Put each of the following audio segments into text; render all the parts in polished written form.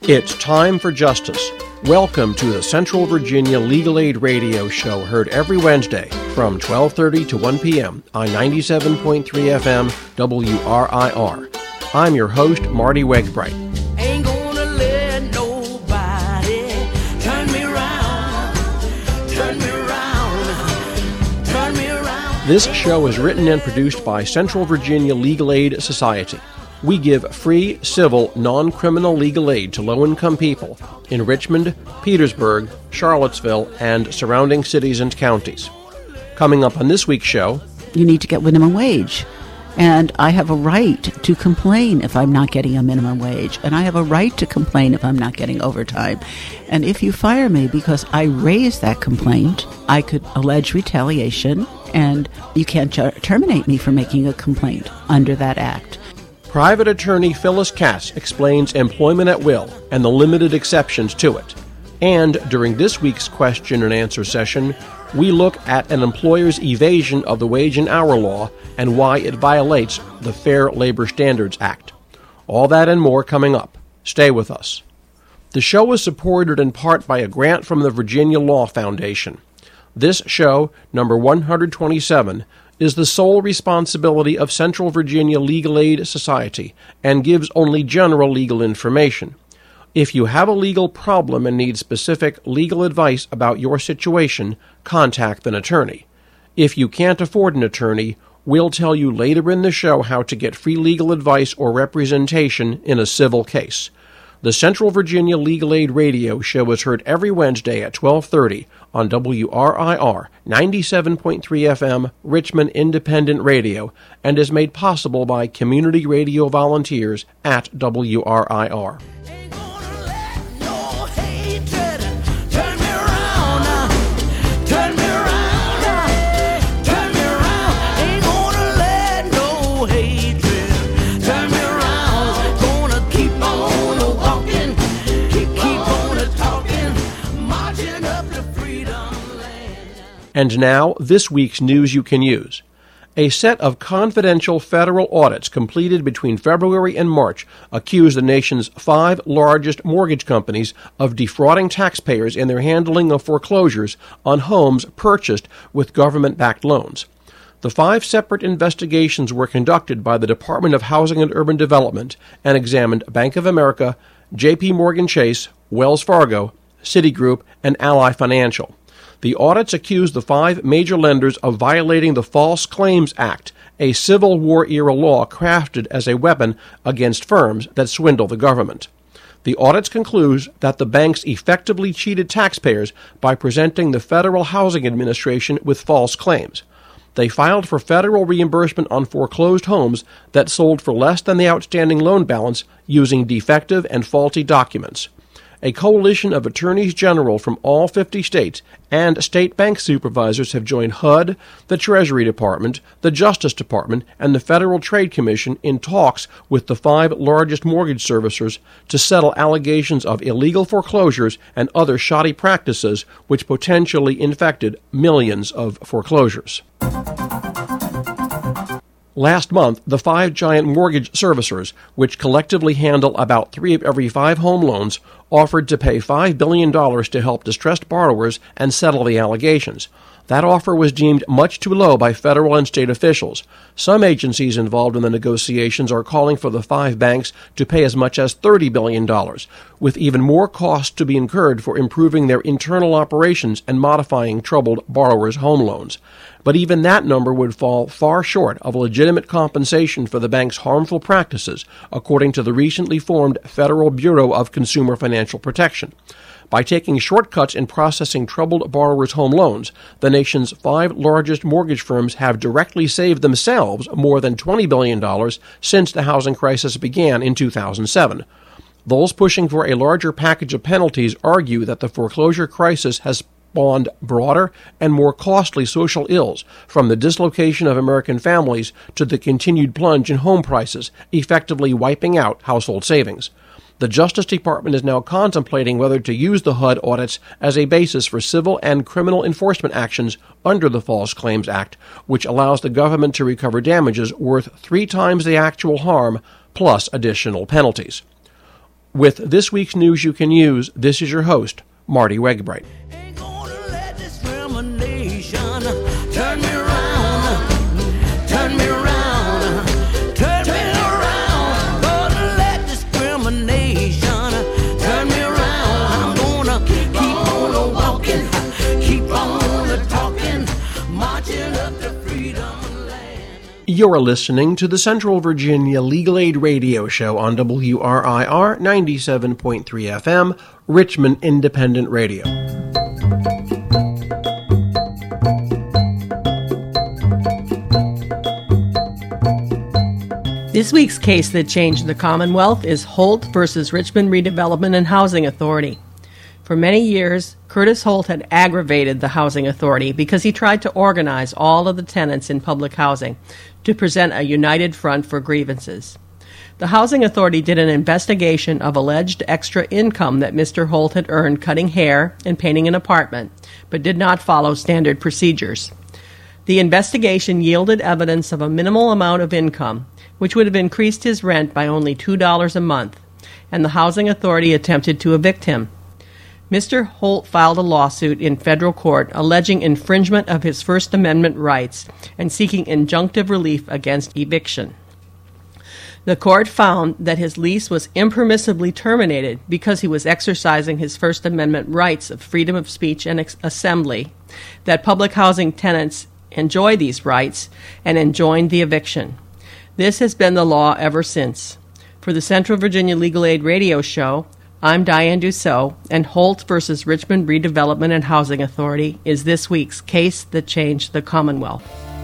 It's time for justice. Welcome to the Central Virginia Legal Aid Radio Show, heard every Wednesday from 12:30 to 1 p.m. on 97.3 FM WRIR. I'm your host, Marty Wegbright. Ain't gonna let nobody turn me around, turn me around, turn me around. This show is written and produced by Central Virginia Legal Aid Society. We give free, civil, non-criminal legal aid to low-income people in Richmond, Petersburg, Charlottesville, and surrounding cities and counties. Coming up on this week's show, you need to get minimum wage. And I have a right to complain if I'm not getting a minimum wage. And I have a right to complain if I'm not getting overtime. And if you fire me because I raised that complaint, I could allege retaliation, and you can't terminate me for making a complaint under that act. Private attorney Phyllis Cass explains employment at will and the limited exceptions to it. And during this week's question and answer session, we look at an employer's evasion of the wage and hour law and why it violates the Fair Labor Standards Act. All that and more coming up. Stay with us. The show is supported in part by a grant from the Virginia Law Foundation. This show, number 127, is the sole responsibility of Central Virginia Legal Aid Society and gives only general legal information. If you have a legal problem and need specific legal advice about your situation, contact an attorney. If you can't afford an attorney, we'll tell you later in the show how to get free legal advice or representation in a civil case. The Central Virginia Legal Aid Radio Show is heard every Wednesday at 12:30 on WRIR 97.3 FM Richmond Independent Radio and is made possible by community radio volunteers at WRIR. And now, this week's news you can use. A set of confidential federal audits completed between February and March accuse the nation's 5 largest mortgage companies of defrauding taxpayers in their handling of foreclosures on homes purchased with government-backed loans. The 5 separate investigations were conducted by the Department of Housing and Urban Development and examined Bank of America, J.P. Morgan Chase, Wells Fargo, Citigroup, and Ally Financial. The audits accused the 5 major lenders of violating the False Claims Act, a Civil War-era law crafted as a weapon against firms that swindle the government. The audits conclude that the banks effectively cheated taxpayers by presenting the Federal Housing Administration with false claims. They filed for federal reimbursement on foreclosed homes that sold for less than the outstanding loan balance using defective and faulty documents. A coalition of attorneys general from all 50 states and state bank supervisors have joined HUD, the Treasury Department, the Justice Department, and the Federal Trade Commission in talks with the 5 largest mortgage servicers to settle allegations of illegal foreclosures and other shoddy practices which potentially infected millions of foreclosures. Last month, the 5 giant mortgage servicers, which collectively handle about 3 of every 5 home loans, offered to pay $5 billion to help distressed borrowers and settle the allegations. That offer was deemed much too low by federal and state officials. Some agencies involved in the negotiations are calling for the 5 banks to pay as much as $30 billion, with even more costs to be incurred for improving their internal operations and modifying troubled borrowers' home loans. But even that number would fall far short of legitimate compensation for the bank's harmful practices, according to the recently formed Federal Bureau of Consumer Financial Protection. By taking shortcuts in processing troubled borrowers' home loans, the nation's 5 largest mortgage firms have directly saved themselves more than $20 billion since the housing crisis began in 2007. Those pushing for a larger package of penalties argue that the foreclosure crisis has spawned broader and more costly social ills, from the dislocation of American families to the continued plunge in home prices, effectively wiping out household savings. The Justice Department is now contemplating whether to use the HUD audits as a basis for civil and criminal enforcement actions under the False Claims Act, which allows the government to recover damages worth 3 times the actual harm, plus additional penalties. With this week's news you can use, this is your host, Marty Wegbright. Ain't gonna let discrimination turn me around, turn me around, turn me around. Gonna let discrimination turn me around. I'm gonna keep on walking, keep on talking, marching up to freedom land. You're listening to the Central Virginia Legal Aid Radio Show on WRIR 97.3 FM, Richmond Independent Radio. This week's case that changed the Commonwealth is Holt versus Richmond Redevelopment and Housing Authority. For many years, Curtis Holt had aggravated the Housing Authority because he tried to organize all of the tenants in public housing to present a united front for grievances. The Housing Authority did an investigation of alleged extra income that Mr. Holt had earned cutting hair and painting an apartment, but did not follow standard procedures. The investigation yielded evidence of a minimal amount of income, which would have increased his rent by only $2 a month, and the Housing Authority attempted to evict him. Mr. Holt filed a lawsuit in federal court alleging infringement of his First Amendment rights and seeking injunctive relief against eviction. The court found that his lease was impermissibly terminated because he was exercising his First Amendment rights of freedom of speech and assembly, that public housing tenants enjoy these rights, and enjoined the eviction. This has been the law ever since. For the Central Virginia Legal Aid Radio Show, I'm Diane Dussault, and Holt versus Richmond Redevelopment and Housing Authority is this week's case that changed the Commonwealth.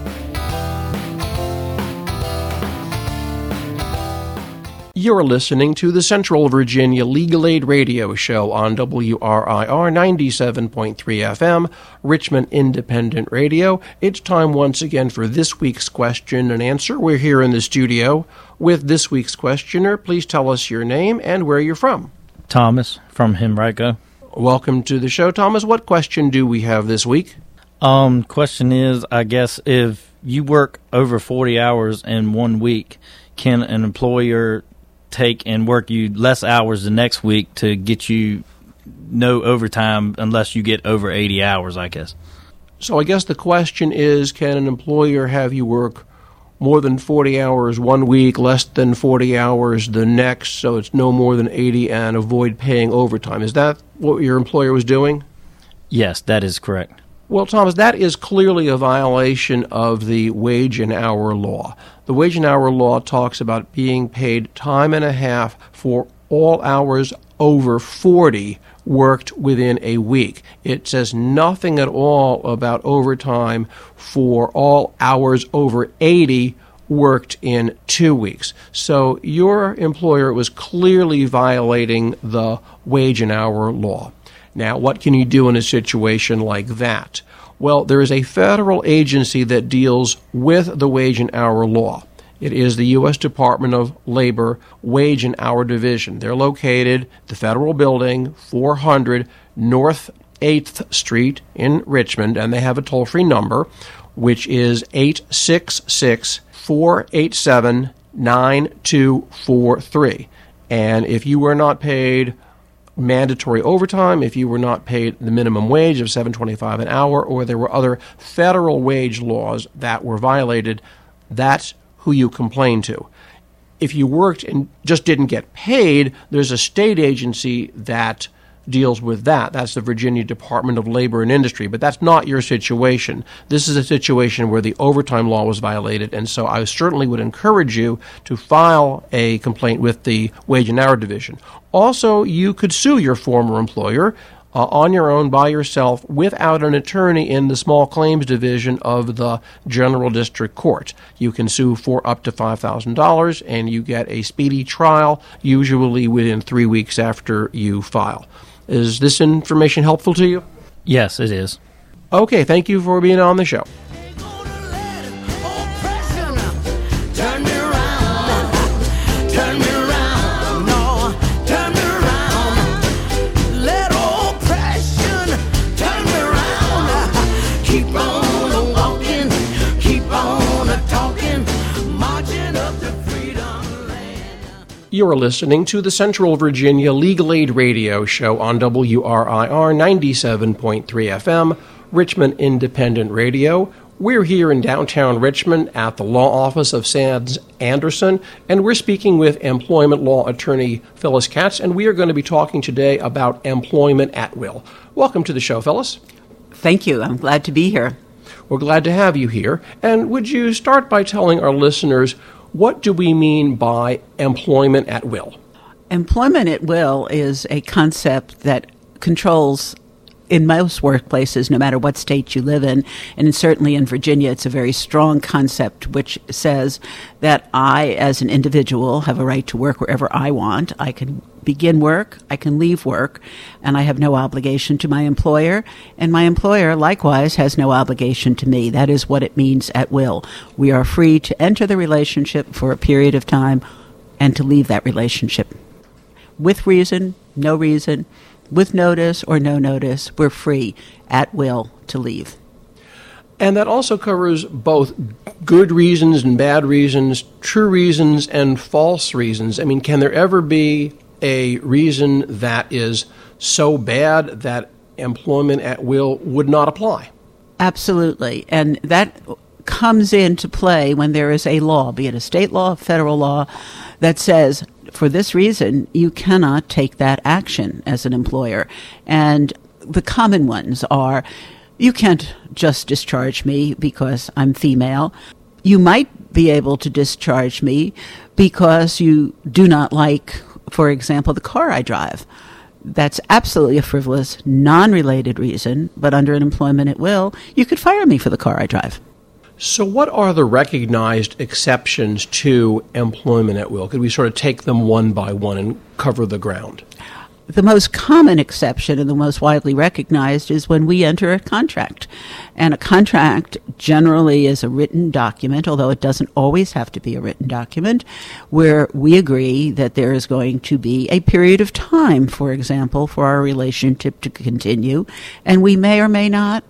You're listening to the Central Virginia Legal Aid Radio Show on WRIR 97.3 FM, Richmond Independent Radio. It's time once again for this week's question and answer. We're here in the studio with this week's questioner. Please tell us your name and where you're from. Thomas from Henrico. Welcome to the show, Thomas. What question do we have this week? Question is, I guess, if you work over 40 hours in 1 week, can an employer take and work you less hours the next week to get you no overtime unless you get over 80 hours, I guess? So I guess the question is, can an employer have you work more than 40 hours 1 week, less than 40 hours the next, so it's no more than 80, and avoid paying overtime? Is that what your employer was doing? Yes, that is correct. Well, Thomas, that is clearly a violation of the wage and hour law. The wage and hour law talks about being paid time and a half for all hours over 40 worked within a week. It says nothing at all about overtime for all hours over 80 worked in 2 weeks. So your employer was clearly violating the wage and hour law. Now, what can you do in a situation like that? Well, there is a federal agency that deals with the wage and hour law. It is the U.S. Department of Labor Wage and Hour Division. They're located at the Federal Building, 400 North 8th Street in Richmond, and they have a toll-free number, which is 866-487-9243. And if you were not paid mandatory overtime, if you were not paid the minimum wage of $7.25 an hour, or there were other federal wage laws that were violated, that's who you complain to. If you worked and just didn't get paid, there's a state agency that deals with that. That's the Virginia Department of Labor and Industry, but that's not your situation. This is a situation where the overtime law was violated, and so I certainly would encourage you to file a complaint with the Wage and Hour Division. Also, you could sue your former employer on your own by yourself without an attorney in the small claims division of the General District Court. You can sue for up to $5,000, and you get a speedy trial, usually within 3 weeks after you file. Is this information helpful to you? Yes, it is. Okay, thank you for being on the show. You're listening to the Central Virginia Legal Aid Radio Show on WRIR 97.3 FM, Richmond Independent Radio. We're here in downtown Richmond at the law office of Sands Anderson, and we're speaking with employment law attorney Phyllis Katz, and we are going to be talking today about employment at will. Welcome to the show, Phyllis. Thank you. I'm glad to be here. We're glad to have you here. And would you start by telling our listeners, what do we mean by employment at will? Employment at will is a concept that controls in most workplaces, no matter what state you live in, and certainly in Virginia, it's a very strong concept which says that I, as an individual, have a right to work wherever I want. I can begin work, I can leave work, and I have no obligation to my employer, and my employer, likewise, has no obligation to me. That is what it means at will. We are free to enter the relationship for a period of time and to leave that relationship. With reason, no reason, with notice or no notice, we're free at will to leave. And that also covers both good reasons and bad reasons, true reasons and false reasons. I mean, can there ever be a reason that is so bad that employment at will would not apply? Absolutely. And that comes into play when there is a law, be it a state law, a federal law, that says, for this reason, you cannot take that action as an employer. And the common ones are, you can't just discharge me because I'm female. You might be able to discharge me because you do not like, for example, the car I drive. That's absolutely a frivolous, non-related reason, but under an employment at will, you could fire me for the car I drive. So what are the recognized exceptions to employment at will? Could we sort of take them one by one and cover the ground? The most common exception and the most widely recognized is when we enter a contract. And a contract generally is a written document, although it doesn't always have to be a written document, where we agree that there is going to be a period of time, for example, for our relationship to continue. And we may or may not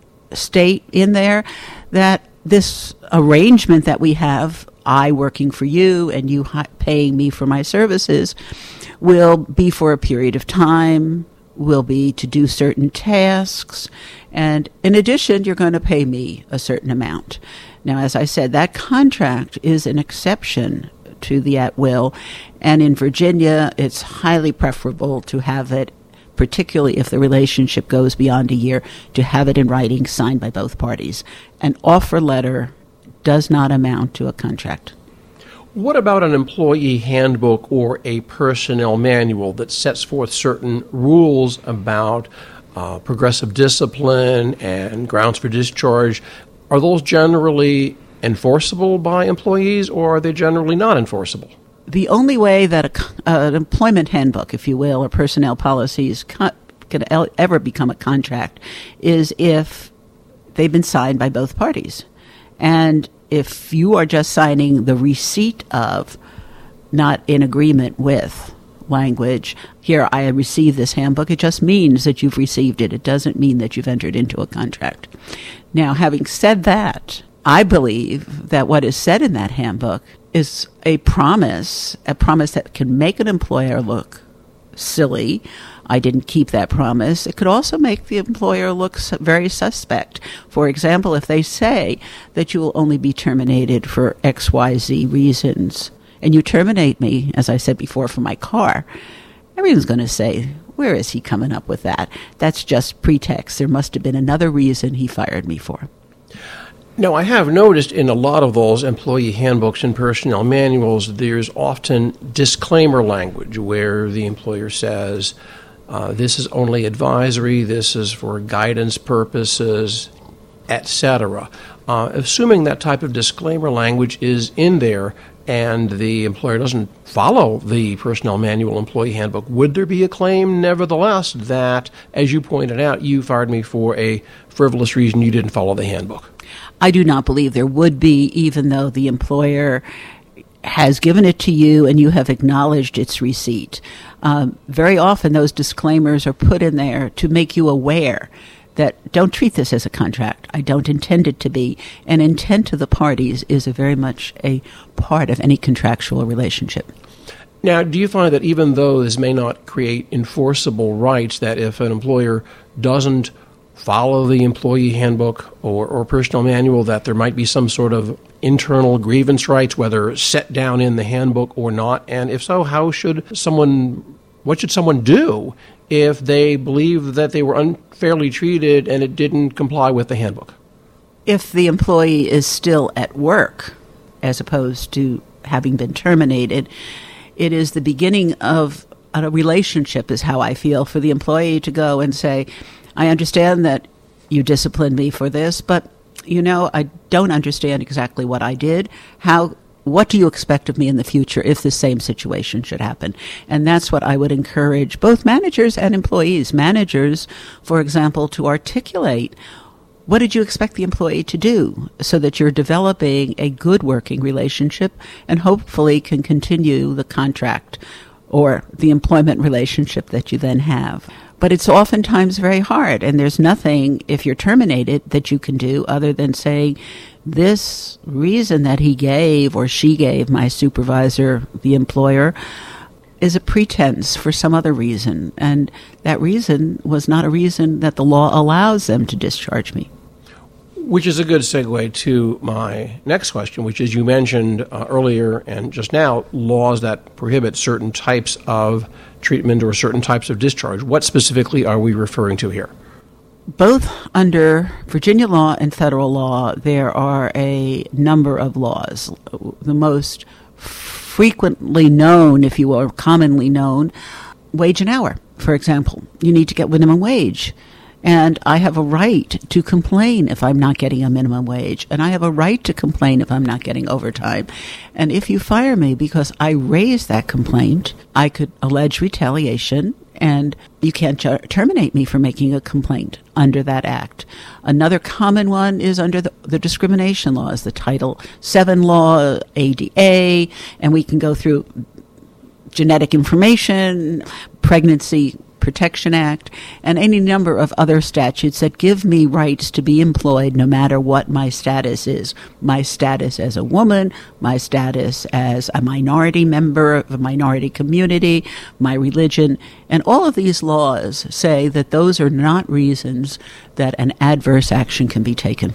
state in there that this arrangement that we have, I working for you and you paying me for my services, will be for a period of time, will be to do certain tasks, and in addition, you're going to pay me a certain amount. Now, as I said, that contract is an exception to the at will, and in Virginia, it's highly preferable to have it, particularly if the relationship goes beyond a year, to have it in writing, signed by both parties. An offer letter does not amount to a contract. What about an employee handbook or a personnel manual that sets forth certain rules about progressive discipline and grounds for discharge? Are those generally enforceable by employees, or are they generally not enforceable? The only way that an employment handbook, if you will, or personnel policies can ever become a contract is if they've been signed by both parties. And if you are just signing the receipt of, not in agreement with language, here, I received this handbook, it just means that you've received it. It doesn't mean that you've entered into a contract. Now, having said that, I believe that what is said in that handbook is a promise that can make an employer look silly. I didn't keep that promise. It could also make the employer look very suspect. For example, if they say that you will only be terminated for XYZ reasons, and you terminate me, as I said before, for my car, everyone's going to say, where is he coming up with that? That's just pretext. There must have been another reason he fired me for. Now, I have noticed in a lot of those employee handbooks and personnel manuals, there's often disclaimer language where the employer says, this is only advisory, this is for guidance purposes, etc. Assuming that type of disclaimer language is in there and the employer doesn't follow the personnel manual employee handbook, would there be a claim nevertheless that, as you pointed out, you fired me for a frivolous reason, you didn't follow the handbook? I do not believe there would be, even though the employer has given it to you and you have acknowledged its receipt. Very often those disclaimers are put in there to make you aware that don't treat this as a contract. I don't intend it to be. And intent to the parties is very much a part of any contractual relationship. Now, do you find that even though this may not create enforceable rights, that if an employer doesn't follow the employee handbook or personnel manual, that there might be some sort of internal grievance rights, whether set down in the handbook or not? And if so, what should someone do if they believe that they were unfairly treated and it didn't comply with the handbook? If the employee is still at work, as opposed to having been terminated, it is the beginning of a relationship, is how I feel, for the employee to go and say, I understand that you disciplined me for this, but, I don't understand exactly what I did. What do you expect of me in the future if the same situation should happen? And that's what I would encourage both managers and employees. Managers, for example, to articulate, what did you expect the employee to do so that you're developing a good working relationship and hopefully can continue the contract or the employment relationship that you then have? But it's oftentimes very hard, and there's nothing, if you're terminated, that you can do other than say, this reason that he gave or she gave, my supervisor, the employer, is a pretense for some other reason, and that reason was not a reason that the law allows them to discharge me. Which is a good segue to my next question, which is, you mentioned earlier and just now laws that prohibit certain types of treatment or certain types of discharge. What specifically are we referring to here? Both under Virginia law and federal law, there are a number of laws. The most frequently known, if you will, or commonly known, wage and hour, for example. You need to get minimum wage. And I have a right to complain if I'm not getting a minimum wage. And I have a right to complain if I'm not getting overtime. And if you fire me because I raised that complaint, I could allege retaliation, and you can't terminate me for making a complaint under that act. Another common one is under the discrimination laws, the Title VII law, ADA, and we can go through genetic information, Pregnancy Protection Act, and any number of other statutes that give me rights to be employed no matter what my status is. My status as a woman, my status as a minority member of a minority community, my religion, and all of these laws say that those are not reasons that an adverse action can be taken.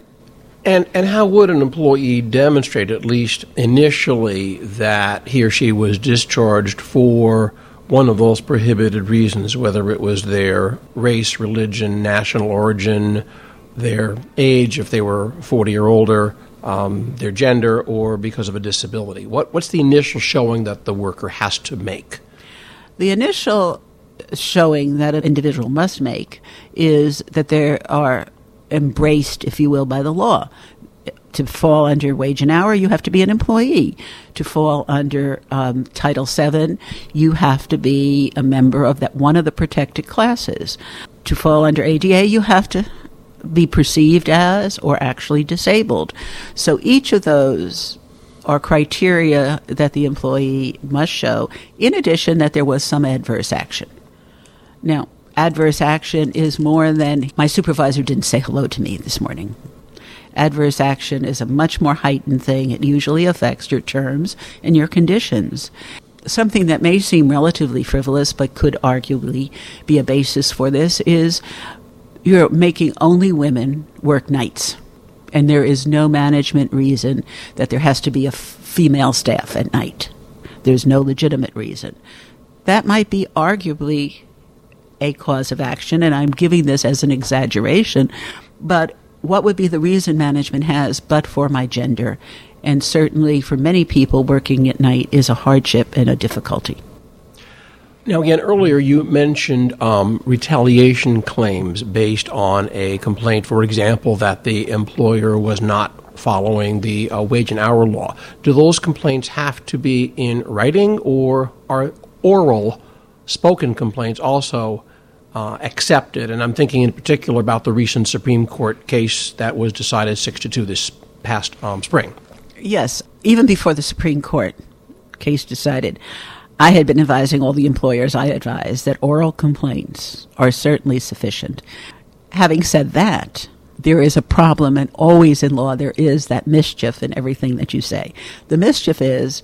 And how would an employee demonstrate, at least initially, that he or she was discharged for one of those prohibited reasons, whether it was their race, religion, national origin, their age, if they were 40 or older, their gender, or because of a disability? What's the initial showing that the worker has to make? The initial showing that an individual must make is that they are embraced, if you will, by the law. To fall under wage and hour, you have to be an employee. To fall under Title VII, you have to be a member of that one of the protected classes. To fall under ADA, you have to be perceived as or actually disabled. So each of those are criteria that the employee must show, in addition that there was some adverse action. Now, adverse action is more than, my supervisor didn't say hello to me this morning. Adverse action is a much more heightened thing. It usually affects your terms and your conditions. Something that may seem relatively frivolous but could arguably be a basis for this is you're making only women work nights. And there is no management reason that there has to be a female staff at night. There's no legitimate reason. That might be arguably a cause of action, and I'm giving this as an exaggeration, but what would be the reason management has but for my gender? And certainly for many people, working at night is a hardship and a difficulty. Now, again, earlier you mentioned retaliation claims based on a complaint, for example, that the employer was not following the wage and hour law. Do those complaints have to be in writing, or are oral, spoken complaints also accepted? And I'm thinking in particular about the recent Supreme Court case that was decided 6-2 this past spring. Yes, even before the Supreme Court case decided, I had been advising all the employers I advised that oral complaints are certainly sufficient. Having said that, there is a problem, and always in law there is that mischief in everything that you say. The mischief is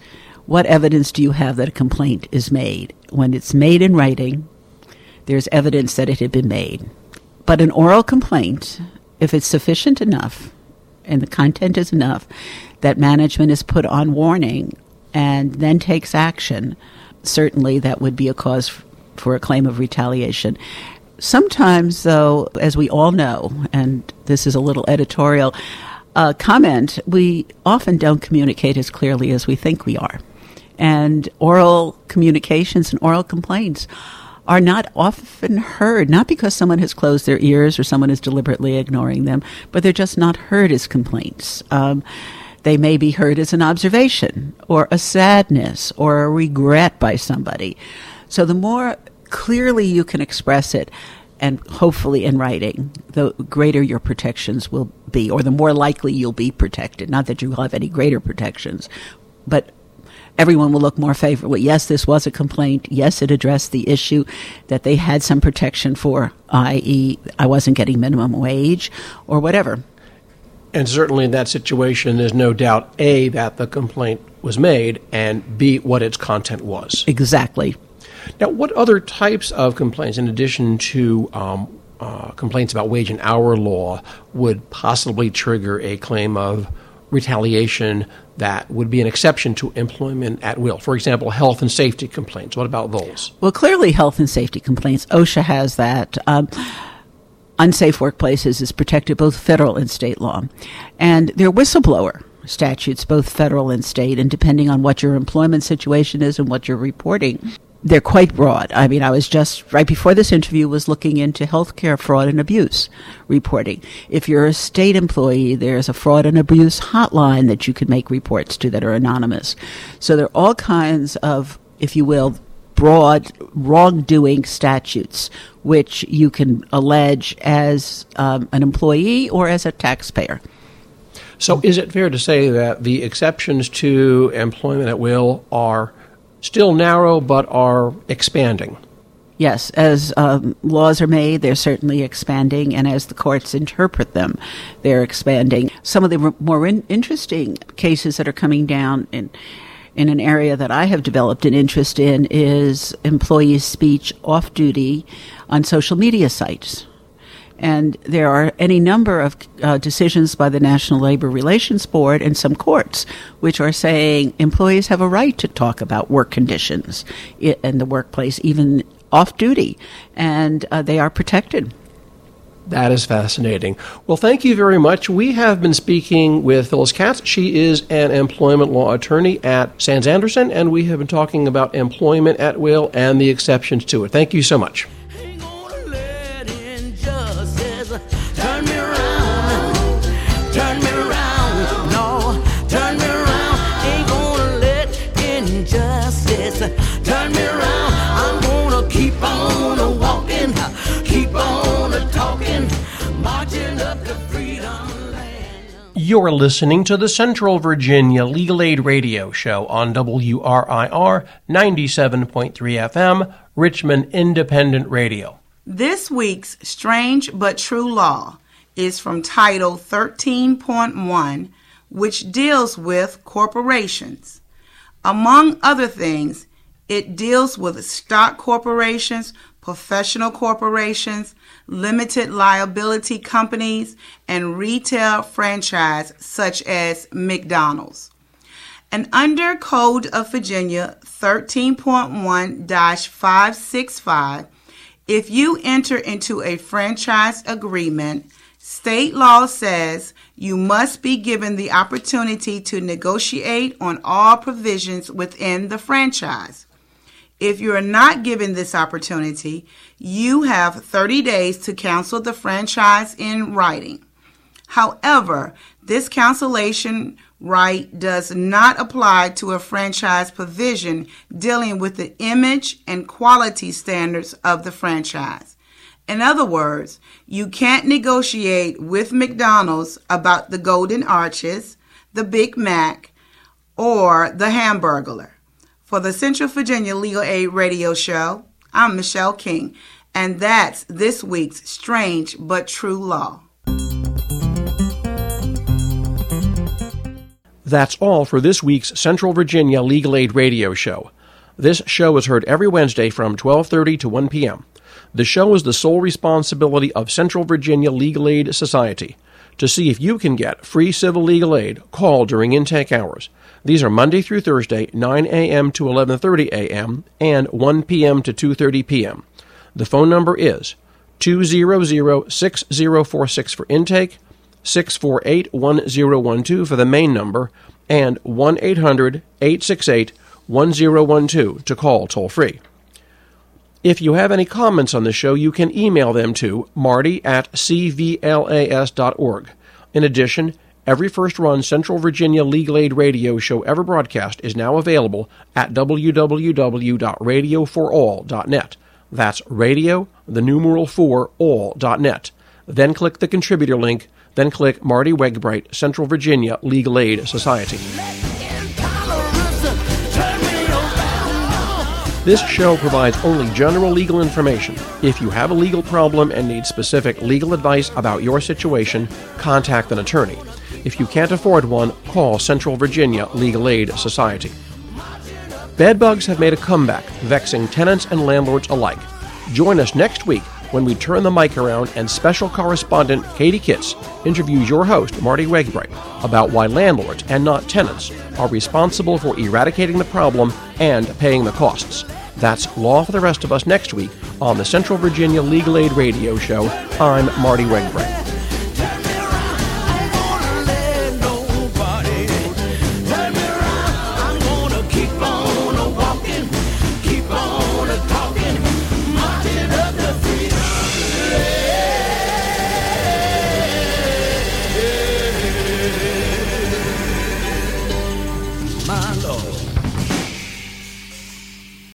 what evidence do you have that a complaint is made? When it's made in writing, there's evidence that it had been made. But an oral complaint, if it's sufficient enough and the content is enough that management is put on warning and then takes action, certainly that would be a cause for a claim of retaliation. Sometimes, though, as we all know, and this is a little editorial comment, we often don't communicate as clearly as we think we are. And oral communications and oral complaints are not often heard, not because someone has closed their ears or someone is deliberately ignoring them, but they're just not heard as complaints. They may be heard as an observation or a sadness or a regret by somebody. So the more clearly you can express it, and hopefully in writing, the greater your protections will be, or the more likely you'll be protected. Not that you will have any greater protections, but everyone will look more favorably. Yes, this was a complaint. Yes, it addressed the issue that they had some protection for, i.e., I wasn't getting minimum wage or whatever. And certainly in that situation, there's no doubt, A, that the complaint was made, and B, what its content was. Exactly. Now, what other types of complaints, in addition to complaints about wage and hour law, would possibly trigger a claim of retaliation that would be an exception to employment at will? For example, health and safety complaints. What about those? Well, clearly health and safety complaints. OSHA has that. Unsafe workplaces is protected both federal and state law. And there are whistleblower statutes, both federal and state, and depending on what your employment situation is and what you're reporting, they're quite broad. I mean, I was just, right before this interview, was looking into healthcare fraud and abuse reporting. If you're a state employee, there's a fraud and abuse hotline that you can make reports to that are anonymous. So there are all kinds of, if you will, broad wrongdoing statutes, which you can allege as an employee or as a taxpayer. So is it fair to say that the exceptions to employment at will are still narrow but are expanding? Yes, as laws are made, they're certainly expanding, and as the courts interpret them, they're expanding. Some of the more interesting cases that are coming down in an area that I have developed an interest in is employee speech off-duty on social media sites. And there are any number of decisions by the National Labor Relations Board and some courts which are saying employees have a right to talk about work conditions in the workplace, even off-duty, and they are protected. That is fascinating. Well, thank you very much. We have been speaking with Phyllis Katz. She is an employment law attorney at Sands Anderson, and we have been talking about employment at will and the exceptions to it. Thank you so much. Ain't gonna let injustice turn me around, no, turn me around. Ain't gonna let injustice turn me around. I'm gonna keep on walking, keep on talking, marching up to freedom land. You're listening to the Central Virginia Legal Aid Radio Show on WRIR 97.3 FM, Richmond Independent Radio. This week's Strange But True Law is from Title 13.1, which deals with corporations. Among other things, it deals with stock corporations, professional corporations, limited liability companies, and retail franchise such as McDonald's. And under Code of Virginia 13.1-565, if you enter into a franchise agreement, state law says you must be given the opportunity to negotiate on all provisions within the franchise. If you are not given this opportunity, you have 30 days to cancel the franchise in writing. However, this cancellation right does not apply to a franchise provision dealing with the image and quality standards of the franchise. In other words, you can't negotiate with McDonald's about the Golden Arches, the Big Mac, or the Hamburglar. For the Central Virginia Legal Aid Radio Show, I'm Michelle King, and that's this week's Strange But True Law. That's all for this week's Central Virginia Legal Aid Radio Show. This show is heard every Wednesday from 12:30 to 1 p.m. The show is the sole responsibility of Central Virginia Legal Aid Society. To see if you can get free civil legal aid, call during intake hours. These are Monday through Thursday, 9 a.m. to 11:30 a.m. and 1 p.m. to 2:30 p.m. The phone number is 200-6046 for intake, 648-1012 for the main number, and 1-800-868-1012 to call toll-free. If you have any comments on the show, you can email them to marty@cvlas.org. In addition, every first-run Central Virginia Legal Aid radio show ever broadcast is now available at www.radioforall.net. That's radio, the numeral 4, all.net. Then click the contributor link, then click Marty Wegbright, Central Virginia Legal Aid Society. This show provides only general legal information. If you have a legal problem and need specific legal advice about your situation, contact an attorney. If you can't afford one, call Central Virginia Legal Aid Society. Bedbugs have made a comeback, vexing tenants and landlords alike. Join us next week when we turn the mic around and special correspondent Katie Kitts interviews your host, Marty Wegbright, about why landlords and not tenants are responsible for eradicating the problem and paying the costs. That's Law for the Rest of Us next week on the Central Virginia Legal Aid Radio Show. I'm Marty Wegbright. My Lord.